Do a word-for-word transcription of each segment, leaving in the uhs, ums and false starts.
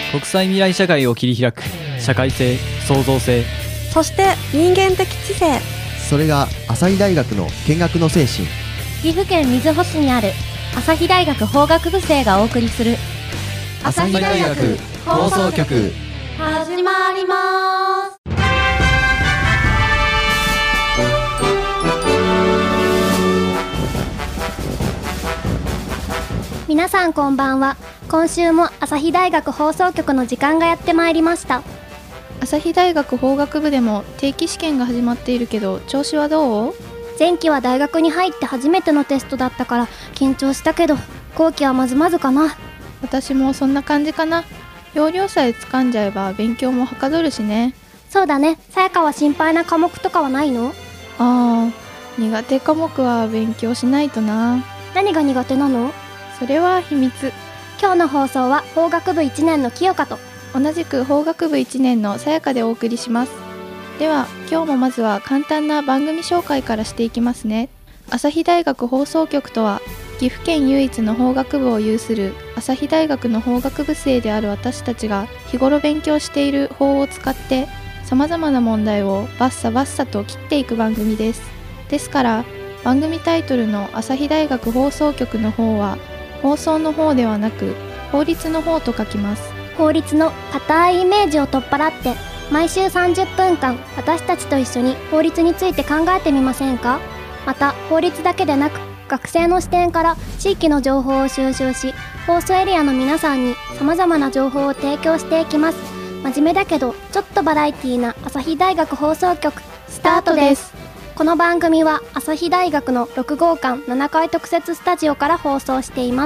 国際未来社会を切り開く社会性、創造性、 そして人間的知性。 それが朝日大学の見学の精神。 岐阜県瑞穂市にある朝日大学法学部生がお送りする朝日大学放送局、 始まります。皆さんこんばんは。今週も朝日大学放送局の時間がやってまいりました。 朝日大学法学部でも定期試験が始まっているけど、調子はどう？ 前期は大学に入って初めてのテストだったから緊張したけど、後期はまずまずかな。 私もそんな感じかな。要領さえ掴んじゃえば勉強もはかどるしね。 そうだね。さやかは心配な科目とかはないの？ あー、苦手科目は勉強しないとな。 何が苦手なの？ それは秘密。 今日の放送は法学部いちねんの清香と同じく法学部いちねんのさやかでお送りします。では今日もまずは簡単な番組紹介からしていきますね。朝日大学放送局とは、岐阜県唯一の法学部を有する朝日大学の法学部生である私たちが日頃勉強している法を使ってさまざまな問題をバッサバッサと切っていく番組です。ですから番組タイトルの朝日大学放送局の方は放送の方ではなく法律の方と書きます。 法律の固いイメージを取っ払って毎週さんじゅっぷんかん私たちと一緒に法律について考えてみませんか？また法律だけでなく学生の視点から地域の情報を収集し、放送エリアの皆さんにさまざまな情報を提供していきます。真面目だけどちょっとバラエティーな朝日大学放送局スタートです。この番組は朝日大学のろくごうかんななかい特設スタジオから放送しています。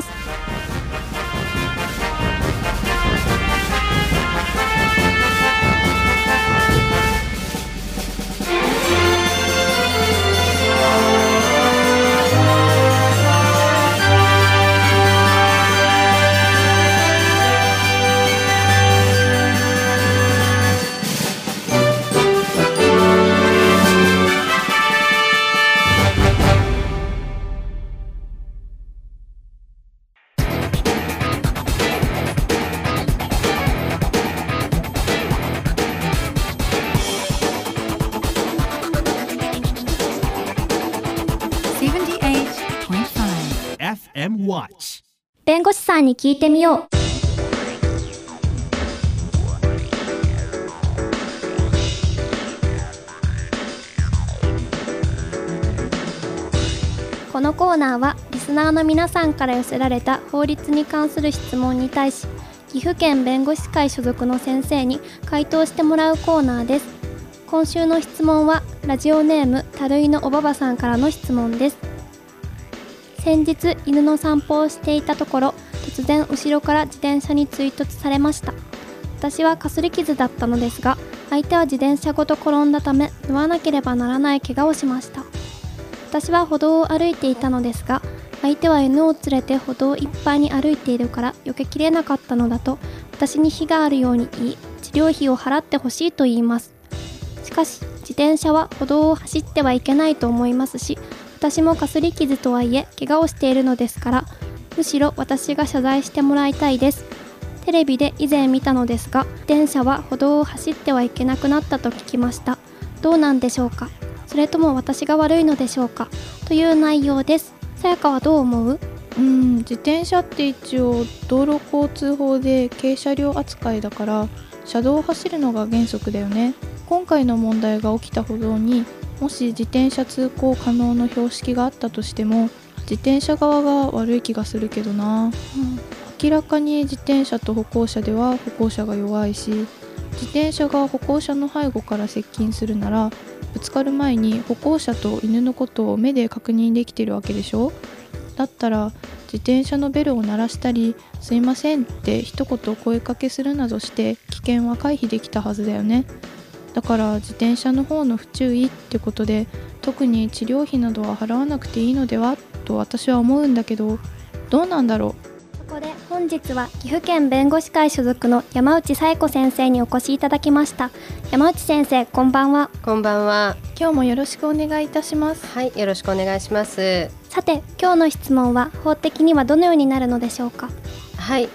エフエム Watch。 弁護士さんに聞いてみよう。このコーナーはリスナーの皆さんから寄せられた法律に関する質問に対し、岐阜県弁護士会所属の先生に回答してもらうコーナーです。今週の質問はラジオネームたるいのおばばさんからの質問です。先日犬の散歩をしていたところ、突然後ろから自転車に追突されました。私はかすり傷だったのですが、相手は自転車ごと転んだため縫わなければならない怪我をしました。私は歩道を歩いていたのですが、相手は犬を連れて歩道いっぱいに歩いているから避けきれなかったのだと私に非があるように言い、治療費を払ってほしいと言います。しかし自転車は歩道を走ってはいけないと思いますし、私もかすり傷とはいえ怪我をしているのですから、むしろ私が謝罪してもらいたいです。テレビで以前見たのですが、自転車は歩道を走ってはいけなくなったと聞きました。どうなんでしょうか？それとも私が悪いのでしょうか？という内容です。さやかはどう思う？ うん、自転車って一応道路交通法で軽車両扱いだから、車道を走るのが原則だよね。今回の問題が起きた歩道にもし自転車通行可能の標識があったとしても、自転車側が悪い気がするけどな、うん、明らかに自転車と歩行者では歩行者が弱いし、自転車が歩行者の背後から接近するなら、ぶつかる前に歩行者と犬のことを目で確認できてるわけでしょ。だったら自転車のベルを鳴らしたり、すいませんって一言声かけするなどして危険は回避できたはずだよね。だから自転車の方の不注意ってことで、特に治療費などは払わなくていいのではと私は思うんだけど、どうなんだろう。 そこで本日は岐阜県弁護士会所属の山内紗恵子先生にお越しいただきました。山内先生、こんばんは。 こんばんは。 今日もよろしくお願いいたします。 はい、よろしくお願いします。 さて、今日の質問は法的にはどのようになるのでしょうか？ はい、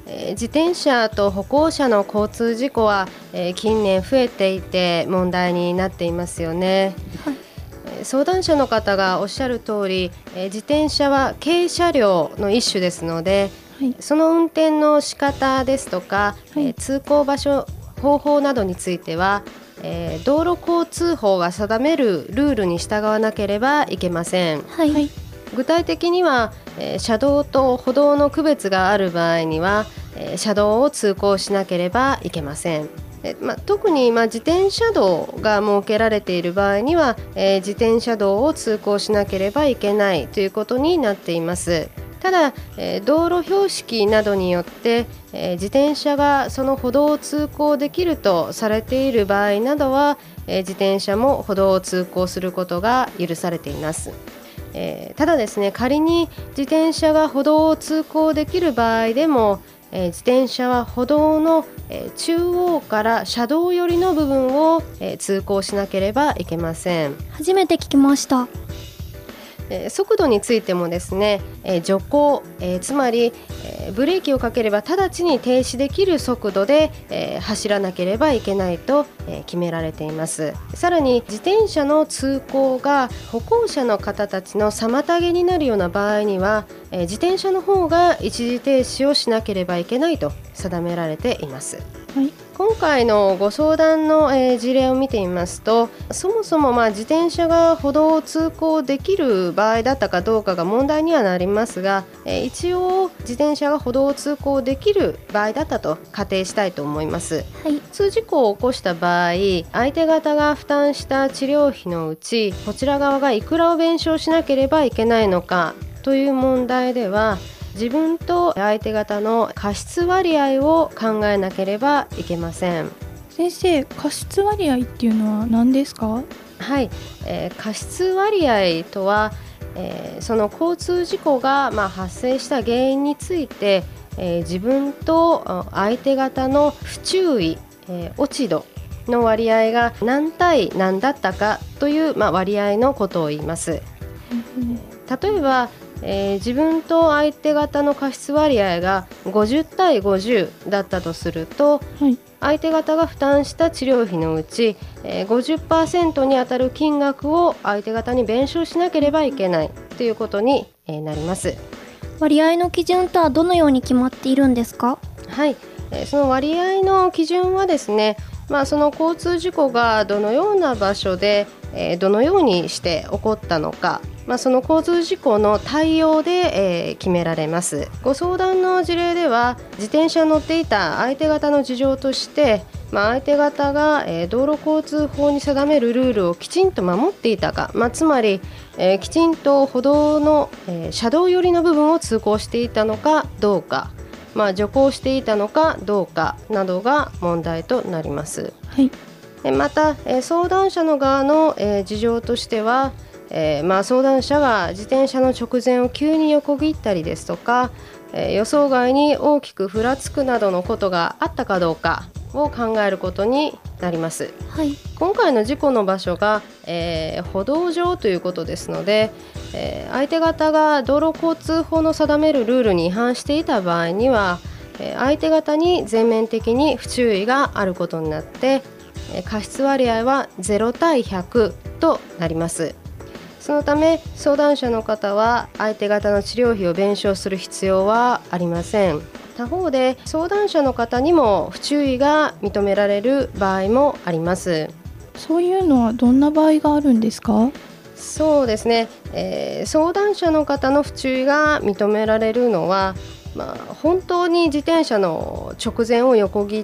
えー、自転車と歩行者の交通事故は、えー、近年増えていて問題になっていますよね。はい、えー、相談者の方がおっしゃる通り、えー、自転車は軽車両の一種ですので、はい、その運転の仕方ですとか、はい、えー、通行場所方法などについては、えー、道路交通法が定めるルールに従わなければいけません。はい、具体的には、えー、車道と歩道の区別がある場合には、えー、車道を通行しなければいけません。えーまあ、特に、まあ、自転車道が設けられている場合には、えー、自転車道を通行しなければいけないということになっています。ただ、えー、道路標識などによって、えー、自転車がその歩道を通行できるとされている場合などは、えー、自転車も歩道を通行することが許されています。えー、ただですね、仮に自転車が歩道を通行できる場合でも、えー、自転車は歩道の、えー、中央から車道寄りの部分を、えー、通行しなければいけません。 初めて聞きました。 えー、速度についてもですね、えー、徐行、えー、つまり、えー、ブレーキをかければ直ちに停止できる速度で、えー、走らなければいけないと、えー、決められています。さらに自転車の通行が歩行者の方たちの妨げになるような場合には、えー、自転車の方が一時停止をしなければいけないと定められています。はい、今回のご相談の、えー、事例を見てみますと、そもそも、まあ、自転車が歩道を通行できる場合だったかどうかが問題にはなりますが、えー、一応自転車が歩道を通行できる場合だったと仮定したいと思います。はい、交通事故を起こした場合、相手方が負担した治療費のうちこちら側がいくらを弁償しなければいけないのかという問題では、自分と相手方の過失割合を考えなければいけません。 先生、過失割合っていうのは何ですか？ はい、えー、過失割合とは、えー、その交通事故が、まあ、発生した原因について、えー、自分と相手方の不注意、えー、落ち度の割合が何対何だったかという、まあ、割合のことを言います。うん、例えばえー、自分と相手方の過失割合がごじゅう対ごじゅうだったとすると、はい、相手方が負担した治療費のうち、えー、ごじゅっパーセント に当たる金額を相手方に弁償しなければいけないということに、えー、なります。 割合の基準とはどのように決まっているんですか？ はい、えー、その割合の基準はですね、まあ、その交通事故がどのような場所で、えー、どのようにして起こったのか、まあ、その交通事故の対応で、えー、決められます。ご相談の事例では、自転車に乗っていた相手方の事情として、まあ、相手方が、えー、道路交通法に定めるルールをきちんと守っていたか、まあ、つまり、えー、きちんと歩道の、えー、車道寄りの部分を通行していたのかどうか、まあ、徐行していたのかどうかなどが問題となります。はい、また、えー、相談者の側の、えー、事情としては、えーまあ、相談者が自転車の直前を急に横切ったりですとか、えー、予想外に大きくふらつくなどのことがあったかどうかを考えることになります。はい、今回の事故の場所が、えー、歩道上ということですので、えー、相手方が道路交通法の定めるルールに違反していた場合には、えー、相手方に全面的に不注意があることになって、えー、過失割合はゼロ対ひゃくとなります。そのため相談者の方は相手方の治療費を弁償する必要はありません。他方で相談者の方にも不注意が認められる場合もあります。 そういうのはどんな場合があるんですか？ そうですね、えー、相談者の方の不注意が認められるのは、まあ、本当に自転車の直前を横切って、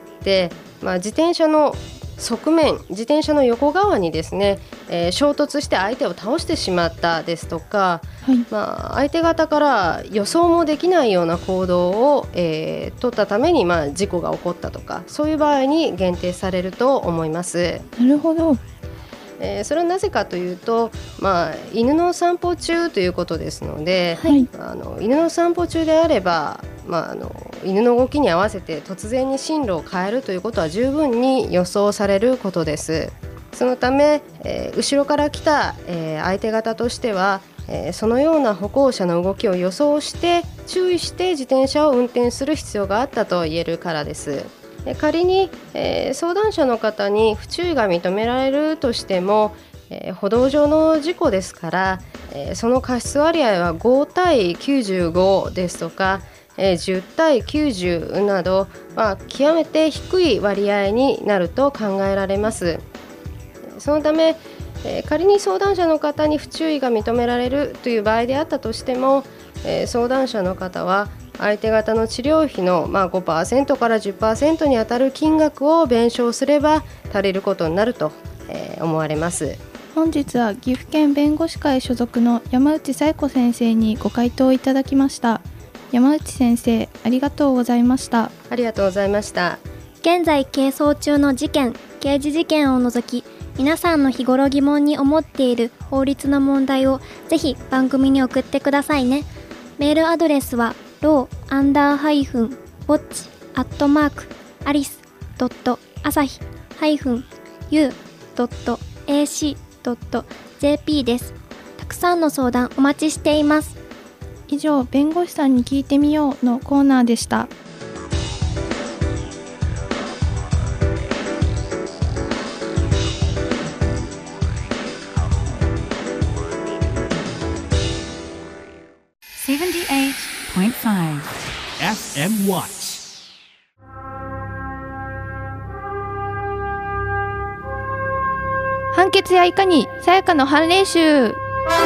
まあ、自転車の側面、自転車の横側にですね、えー、衝突して相手を倒してしまったですとか、はい、まあ、相手方から予想もできないような行動を、えー、取ったために、まあ、事故が起こったとか、そういう場合に限定されると思います。 なるほど。 えー、それはなぜかというと、まあ、犬の散歩中ということですので、はい、あの犬の散歩中であれば、まあ、あの犬の動きに合わせて突然に進路を変えるということは十分に予想されることです。そのため、えー、後ろから来た、えー、相手方としては、 えー、そのような歩行者の動きを予想して注意して自転車を運転する必要があったと言えるからです。で仮に、えー、相談者の方に不注意が認められるとしても、えー、歩道上の事故ですから、えー、その過失割合はごたいきゅうじゅうごですとか、えー、じゅうたいきゅうじゅうなど、まあ、極めて低い割合になると考えられます。そのため、えー、仮に相談者の方に不注意が認められるという場合であったとしても、えー、相談者の方は相手方の治療費の、まあ、ごパーセント から じゅっパーセント に当たる金額を弁償すれば足りることになると、えー、思われます。 本日は岐阜県弁護士会所属の山内紗友子先生にご回答いただきました。山内先生、ありがとうございました。 ありがとうございました。 現在係争中の事件、刑事事件を除き、皆さんの日頃疑問に思っている法律の問題をぜひ番組に送ってくださいね。メールアドレスは ロー アンダーハイフン ウォッチ アットマーク アリス ドット アサヒ ハイフン ユー ドット エーシー ドット ジェーピー です。たくさんの相談お待ちしています。 以上、弁護士さんに聞いてみようのコーナーでした。 セブンティーエイトポイントファイブエフエム Watch。 判決やいかにさやかの判例集。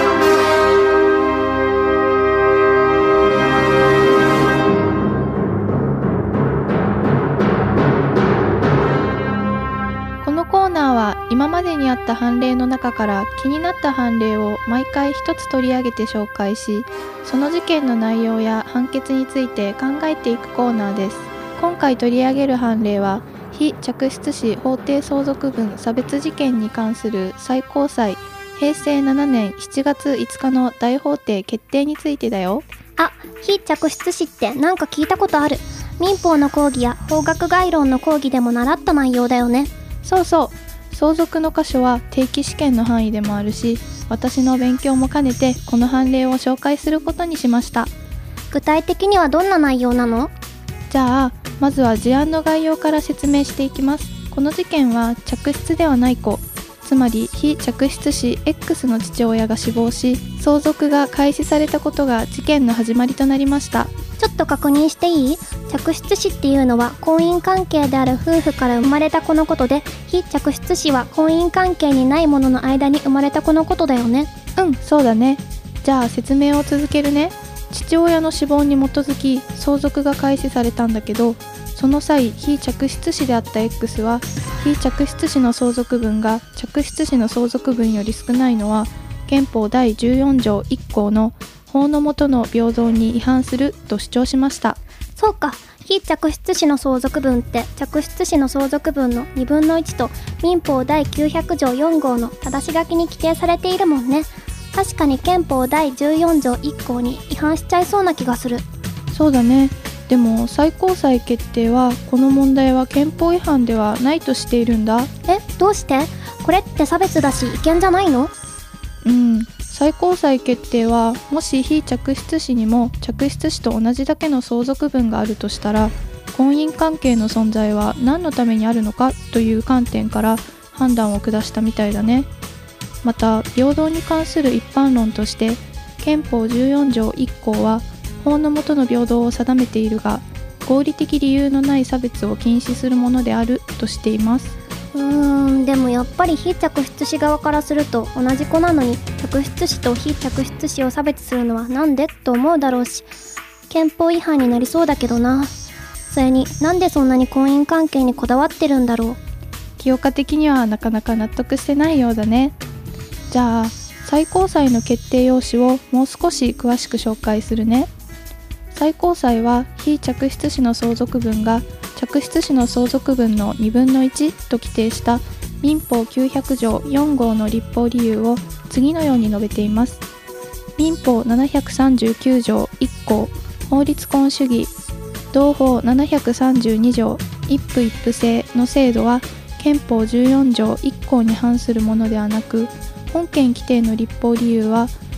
このコーナーは今までにあった判例の中から気になった判例を毎回一つ取り上げて紹介し、その事件の内容や判決について考えていくコーナーです。今回取り上げる判例は非嫡出子法定相続分差別事件に関する最高裁へいせいななねんしちがついつかの大法廷決定についてだよ。 あ、非嫡出子ってなんか聞いたことある。民法の講義や法学概論の講義でも習った内容だよね。 そうそう、相続の箇所は定期試験の範囲でもあるし、私の勉強も兼ねてこの判例を紹介することにしました。 具体的にはどんな内容なの？ じゃあまずは事案の概要から説明していきます。この事件は嫡出ではない子、つまり非嫡出子 X の父親が死亡し、相続が開始されたことが事件の始まりとなりました。 ちょっと確認していい？嫡出子っていうのは婚姻関係である夫婦から生まれた子のことで、非嫡出子は婚姻関係にない者の間に生まれた子のことだよね。 うん、そうだね。じゃあ説明を続けるね。父親の死亡に基づき相続が開始されたんだけど、その際非嫡出子であった X は非嫡出子の相続分が嫡出子の相続分より少ないのは憲法だいじゅうよんじょういっこうの法の下の平等に違反すると主張しました。 そうか、非嫡出子の相続分って嫡出子の相続分のにぶんのいちと民法だいきゅうひゃくじょうよんごうの正し書きに規定されているもんね。確かに憲法だいじゅうよんじょういっこうに違反しちゃいそうな気がする。 そうだね。でも最高裁決定はこの問題は憲法違反ではないとしているんだ。 え、どうして？これって差別だし違憲じゃないの？ うん、最高裁決定はもし非嫡出子にも嫡出子と同じだけの相続分があるとしたら、婚姻関係の存在は何のためにあるのかという観点から判断を下したみたいだね。また平等に関する一般論として憲法じゅうよんじょういっこうは法の下の平等を定めているが、合理的理由のない差別を禁止するものであるとしています。 うーん、でもやっぱり非嫡出子側からすると同じ子なのに嫡出子と非嫡出子を差別するのはなんでと思うだろうし、憲法違反になりそうだけどな。それになんでそんなに婚姻関係にこだわってるんだろう。 清香的にはなかなか納得してないようだね。じゃあ最高裁の決定要旨をもう少し詳しく紹介するね。最高裁は非嫡出子の相続分が嫡出子の相続分のにぶんのいちと規定した民法きゅうひゃくじょうよんごうの立法理由を次のように述べています。民法ななひゃくさんじゅうきゅうじょういっこう法律婚主義、同法ななひゃくさんじゅうにじょう一夫一夫制の制度は憲法じゅうよんじょういっこうに反するものではなく、本件規定の立法理由は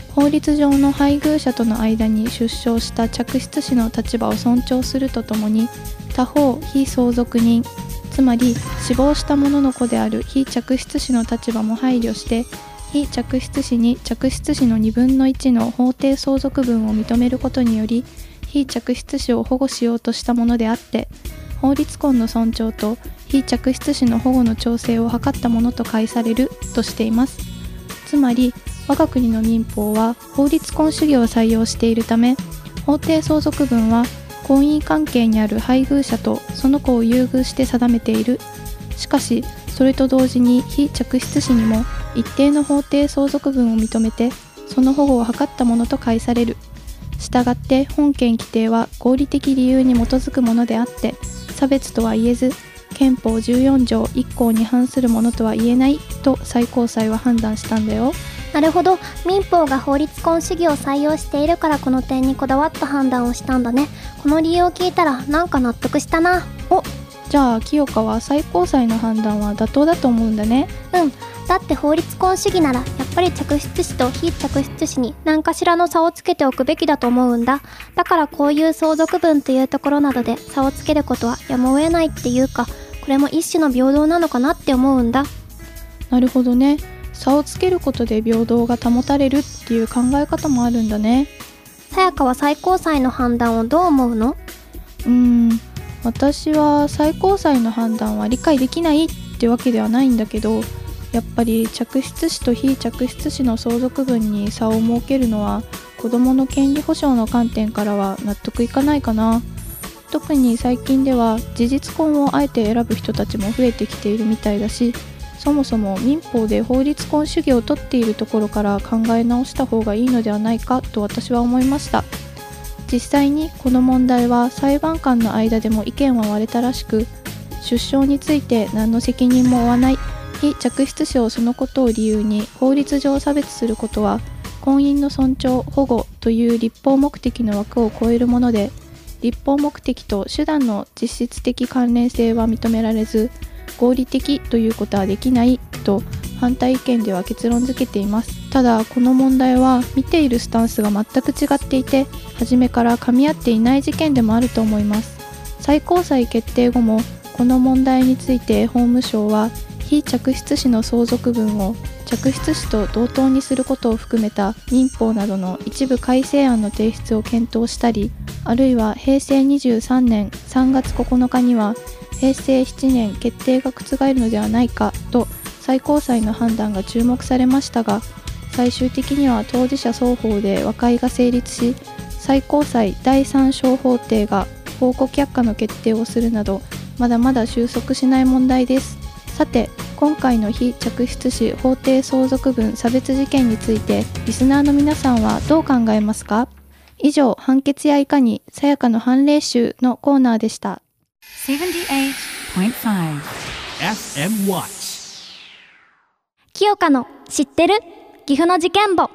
法律上の配偶者との間に出生した嫡出子の立場を尊重するとともに、他方非相続人、つまり死亡した者の子である非嫡出子の立場も配慮して、非嫡出子に嫡出子のにぶんのいちの法定相続分を認めることにより、非嫡出子を保護しようとしたものであって、法律婚の尊重と非嫡出子の保護の調整を図ったものと解されるとしています。つまり我が国の民法は法律婚主義を採用しているため、法定相続分は婚姻関係にある配偶者とその子を優遇して定めている。しかしそれと同時に非嫡出子にも一定の法定相続分を認めてその保護を図ったものと解される。したがって本件規定は合理的理由に基づくものであって差別とは言えず、憲法じゅうよん条いっ項に反するものとは言えないと最高裁は判断したんだよ。 なるほど、民法が法律婚主義を採用しているからこの点にこだわった判断をしたんだね。この理由を聞いたらなんか納得したな。 お、じゃあ清香は最高裁の判断は妥当だと思うんだね。 うん、だって法律婚主義ならやっぱり嫡出子と非嫡出子に何かしらの差をつけておくべきだと思うんだ。だからこういう相続分というところなどで差をつけることはやむを得ないっていうか、これも一種の平等なのかなって思うんだ。 なるほどね。差をつけることで平等が保たれるっていう考え方もあるんだね。 さやかは最高裁の判断をどう思うの？ うーん、私は最高裁の判断は理解できないってわけではないんだけど、やっぱり嫡出子と非嫡出子の相続分に差を設けるのは子どもの権利保障の観点からは納得いかないかな。特に最近では事実婚をあえて選ぶ人たちも増えてきているみたいだし、そもそも民法で法律婚主義をとっているところから考え直した方がいいのではないかと私は思いました。実際にこの問題は裁判官の間でも意見は割れたらしく、出生について何の責任も負わない非嫡出子をそのことを理由に法律上差別することは婚姻の尊重・保護という立法目的の枠を超えるもので、立法目的と手段の実質的関連性は認められず、合理的ということはできないと反対意見では結論付けています。ただこの問題は見ているスタンスが全く違っていて、初めから噛み合っていない事件でもあると思います。最高裁決定後もこの問題について法務省は非嫡出子の相続分を嫡出子と同等にすることを含めた民法などの一部改正案の提出を検討したり、あるいはへいせいにじゅうさんねんさんがつここのかにはへいせいななねん決定が覆るのではないかと最高裁の判断が注目されましたが、最終的には当事者双方で和解が成立し、最高裁だいさん小法廷が報告却下の決定をするなど、まだまだ収束しない問題です。さて、今回の非嫡出子法定相続分差別事件についてリスナーの皆さんはどう考えますか？以上、判決やいかにさやかの判例集のコーナーでした。 ななじゅうはちてんごエフエム Watch。 清香の知ってる？岐阜の事件簿。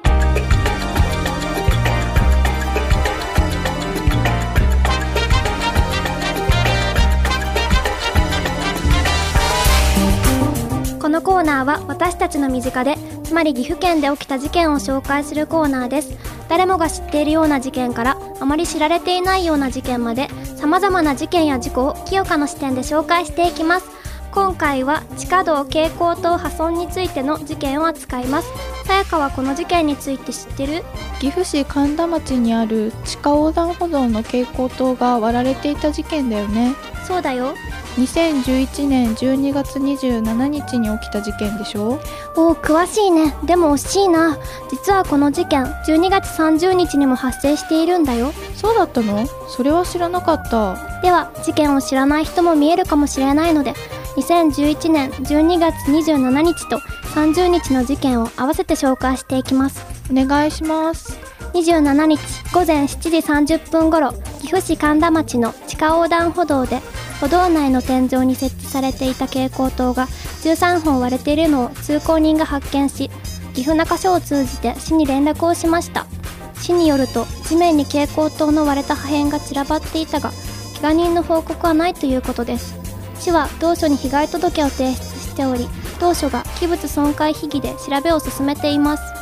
このコーナーは私たちの身近で、つまり岐阜県で起きた事件を紹介するコーナーです。誰もが知っているような事件からあまり知られていないような事件まで、様々な事件や事故を清香の視点で紹介していきます。今回は地下道蛍光灯破損についての事件を扱います。さやかはこの事件について知ってる？ 岐阜市神田町にある地下横断歩道の蛍光灯が割られていた事件だよね。 そうだよ。 にせんじゅういちねんじゅうにがつにじゅうしちにちに起きた事件でしょ？ おー、詳しいね。でも惜しいな。実はこの事件じゅうにがつさんじゅうにちにも発生しているんだよ。 そうだったの？それは知らなかった。 では事件を知らない人も見えるかもしれないので、にせんじゅういちねんじゅうにがつにじゅうしちにちとさんじゅうにちの事件を合わせて紹介していきます。 お願いします。 にじゅうしちにちごぜんしちじさんじゅっぷん頃、岐阜市神田町の地下横断歩道で歩道内の天井に設置されていた蛍光灯がじゅうさんほん割れているのを通行人が発見し、岐阜中署を通じて市に連絡をしました。市によると地面に蛍光灯の割れた破片が散らばっていたが、怪我人の報告はないということです。市は同署に被害届を提出しており、同署が器物損壊被疑で調べを進めています。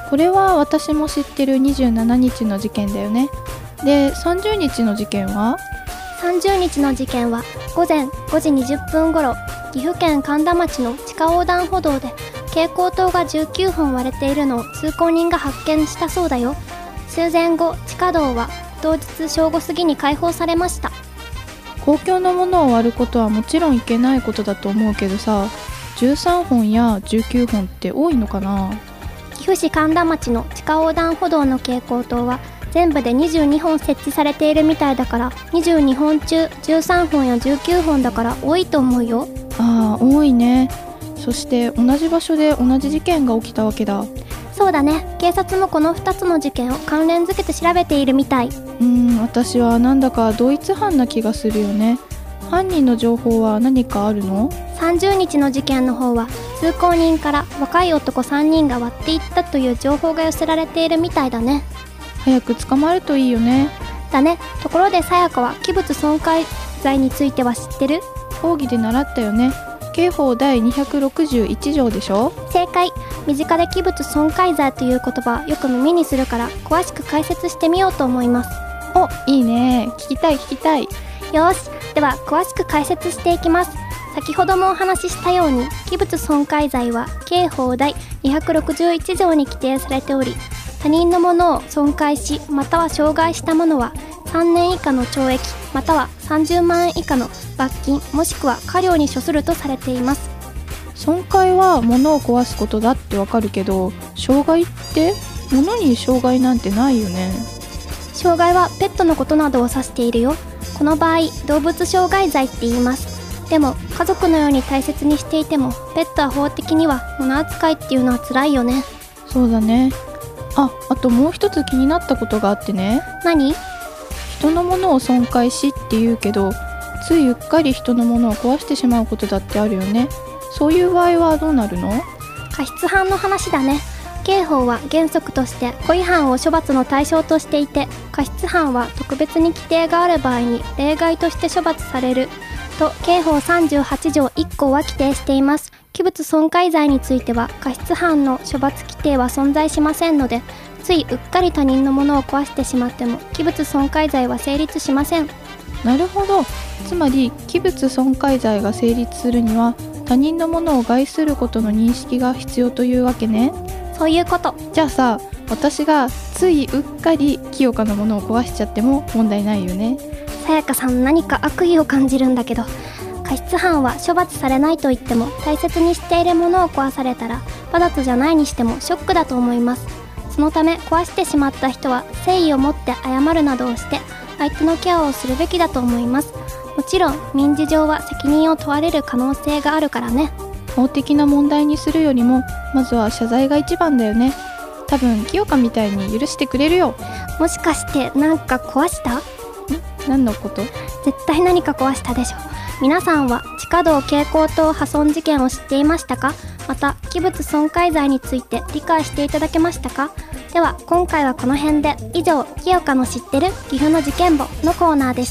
これは私も知ってるにじゅうしちにちの事件だよね。で、さんじゅうにちの事件は？ さんじゅうにちの事件はごぜんごじにじゅっぷん頃、岐阜県神田町の地下横断歩道で蛍光灯がじゅうきゅうほん割れているのを通行人が発見したそうだよ。終電後、地下道は当日正午過ぎに開放されました。 公共のものを割ることはもちろんいけないことだと思うけどさ、じゅうさんほんやじゅうきゅうほんって多いのかな？ 岐阜市神田町の地下横断歩道の蛍光灯は全部でにじゅうにほん設置されているみたいだから、にじゅうにほん中じゅうさんほんやじゅうきゅうほんだから多いと思うよ。 ああ、多いね。そして同じ場所で同じ事件が起きたわけだ。 そうだね。警察もこのふたつの事件を関連づけて調べているみたい。 うーん、私はなんだか同一犯な気がするよね。犯人の情報は何かあるの？ さんじゅうにちの事件の方は通行人から若い男さんにんが割っていったという情報が寄せられているみたいだね。 早く捕まるといいよね。 だね。ところでさやかは器物損壊罪については知ってる？ 講義で習ったよね。刑法第にひゃくろくじゅういちじょうでしょ？ 正解。身近で器物損壊罪という言葉をよく耳にするから詳しく解説してみようと思います。 お、いいね。聞きたい聞きたい。 よし、では詳しく解説していきます。先ほどもお話ししたように、器物損壊罪は刑法第にひゃくろくじゅういちじょうに規定されており、他人のものを損壊しまたは傷害した者はさんねん以下の懲役またはさんじゅうまんえん以下の罰金もしくは科料に処するとされています。 損壊は物を壊すことだってわかるけど、傷害って物に傷害なんてないよね。 傷害はペットのことなどを指しているよ。この場合、動物傷害罪って言います。でも家族のように大切にしていてもペットは法的には物扱いっていうのは辛いよね。 そうだね。あ、あともう一つ気になったことがあってね。 何？ 人のものを損壊しって言うけど、ついうっかり人のものを壊してしまうことだってあるよね。そういう場合はどうなるの？ 過失犯の話だね。刑法は原則として故意犯を処罰の対象としていて、過失犯は特別に規定がある場合に例外として処罰されると刑法さんじゅうはちじょういっこうは規定しています。器物損壊罪については過失犯の処罰規定は存在しませんので、ついうっかり他人のものを壊してしまっても器物損壊罪は成立しません。 なるほど。つまり器物損壊罪が成立するには他人のものを害することの認識が必要というわけね。 そういうこと。 じゃあさ、私がついうっかり清香のものを壊しちゃっても問題ないよね。 さやかさん、何か悪意を感じるんだけど、過失犯は処罰されないと言っても大切にしているものを壊されたらわざとじゃないにしてもショックだと思います。そのため壊してしまった人は誠意を持って謝るなどをして相手のケアをするべきだと思います。もちろん民事上は責任を問われる可能性があるからね。 法的な問題にするよりもまずは謝罪が一番だよね。多分清香みたいに許してくれるよ。 もしかしてなんか壊した？ ん？何のこと？ 絶対何か壊したでしょ。皆さんは地下道蛍光灯破損事件を知っていましたか？また器物損壊罪について理解していただけましたか？では今回はこの辺で。以上、清香の知ってる岐阜の事件簿のコーナーでした。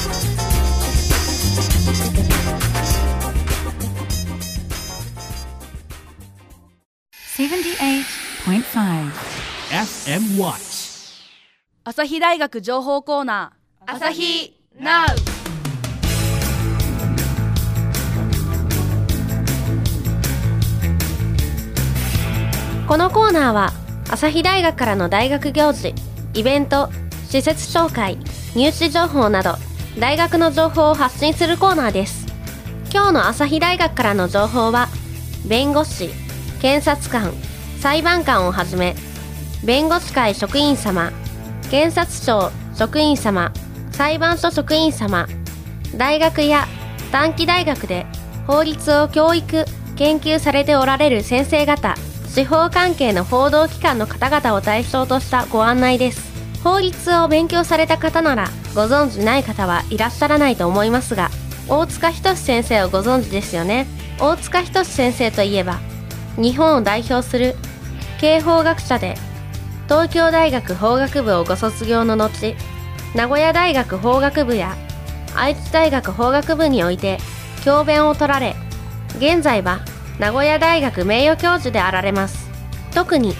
セブンティーエイトポイントファイブエフエム Watch。 朝日大学情報コーナー、朝日 ナウ。 このコーナーは朝日大学からの大学行事、イベント、施設紹介、入試情報など大学の情報を発信するコーナーです。今日の朝日大学からの情報は、弁護士、検察官、裁判官をはじめ弁護士会職員様、検察庁職員様、裁判所職員様、大学や短期大学で法律を教育・研究されておられる先生方、司法関係の報道機関の方々を対象としたご案内です。法律を勉強された方ならご存知ない方はいらっしゃらないと思いますが、大塚仁先生をご存知ですよね。大塚仁先生といえば日本を代表する刑法学者で、東京大学法学部をご卒業の後、名古屋大学法学部や愛知大学法学部において教鞭を取られ、現在は名古屋大学名誉教授であられます。特に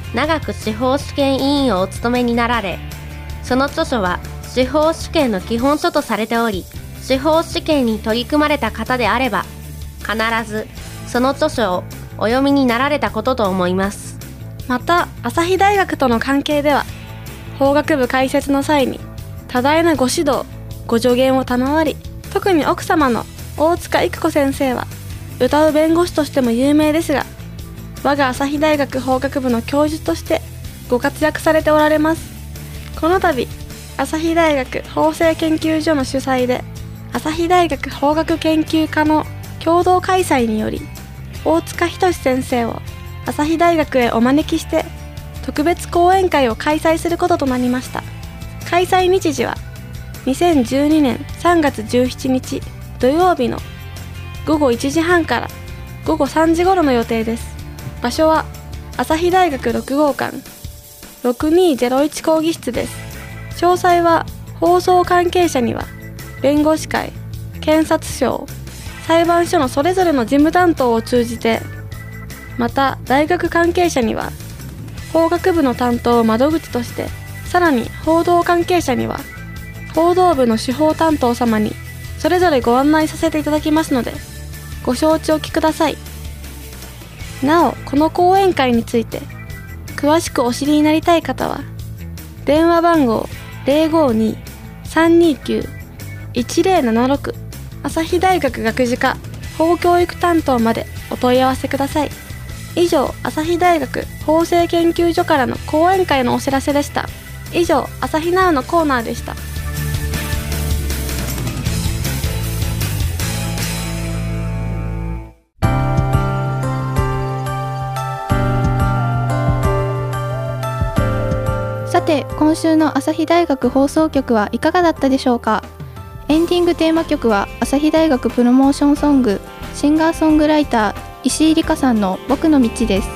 長く司法試験委員をお務めになられ、その著書は司法試験の基本書とされており、司法試験に取り組まれた方であれば必ずその著書をお読みになられたことと思います。 また朝日大学との関係では、法学部開設の際に多大なご指導ご助言を賜り、特に奥様の大塚育子先生は歌う弁護士としても有名ですが、我が朝日大学法学部の教授としてご活躍されておられます。この度朝日大学法制研究所の主催で朝日大学法学研究科の共同開催により、大塚仁先生を朝日大学へお招きして特別講演会を開催することとなりました。開催日時はにせんじゅうにねんさんがつじゅうしちにち土曜日のごごいちじはんからごごさんじ頃の予定です。場所は朝日大学ろくごうかんろくにーぜろいち講義室です。詳細は放送関係者には弁護士会、検察庁、裁判所のそれぞれの事務担当を通じて、また大学関係者には法学部の担当を窓口として、さらに報道関係者には報道部の司法担当様にそれぞれご案内させていただきますので、ご承知おきください。なお、この講演会について詳しくお知りになりたい方は電話番号 ゼロごにーさんにーきゅういちゼロななろく 朝日大学学士課法教育担当までお問い合わせください。以上、朝日大学法制研究所からの講演会のお知らせでした。以上、朝日ナウのコーナーでした。 さて、今週の朝日大学放送局はいかがだったでしょうか。エンディングテーマ曲は朝日大学プロモーションソング、シンガーソングライター石井理香さんの僕の道です。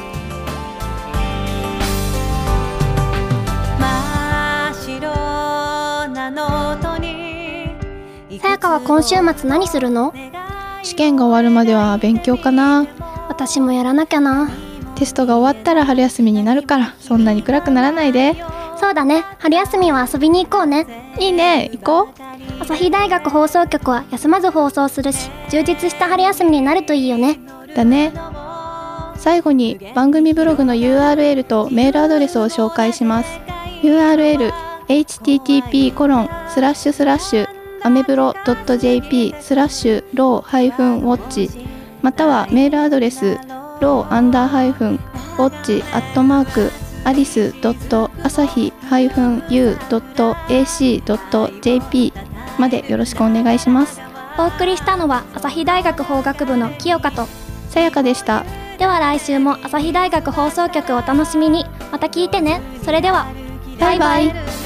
さやかは今週末何するの？ 試験が終わるまでは勉強かな。 私もやらなきゃな。 テストが終わったら春休みになるから、そんなに暗くならないで。 そうだね、春休みは遊びに行こうね。 いいね、行こう。 朝日大学放送局は休まず放送するし、充実した春休みになるといいよね。 だね。最後に番組ブログの ユーアールエル とメールアドレスを紹介します。 ユーアールエル エイチティーティーピーコロンスラッシュスラッシュアメブロ ドットジェーピー スラッシュローハイフンウォッチ、またはメールアドレスローアンダーハイフンウォッチアットマークアリスドットアサヒハイフンユードットエーシードットジェーピーまでよろしくお願いします。 お送りしたのは朝日大学法学部の清香とさやかでした。 では来週も朝日大学放送局をお楽しみに。また聞いてね。それではバイバイ。